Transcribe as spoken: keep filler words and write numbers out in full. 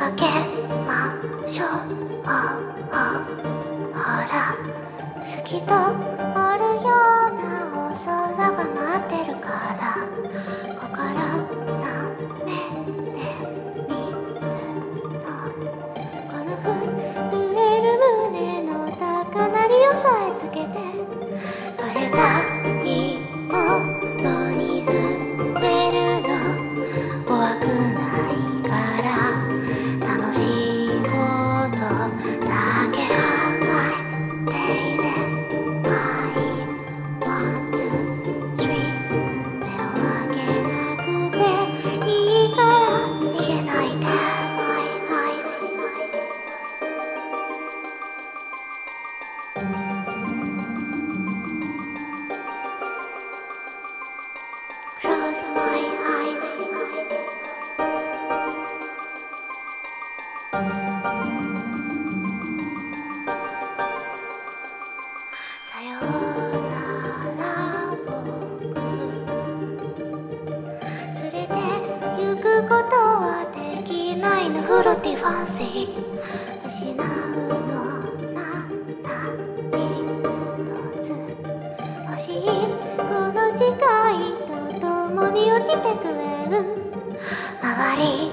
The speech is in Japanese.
かけましょう。ほら透き通るようなお空が待ってるから、心なめてみるの。この震える胸の高鳴りをさえつけて、触れたいものに触れるの。怖くないから楽しいことだけ考えていれ。I want to three 目を開けなくていいから逃げないで My eyes Close my eyesさようなら僕、連れて行くことはできないの。フロティファンシー失うのなら一つ欲しい。この誓いと共に落ちてくれる。周り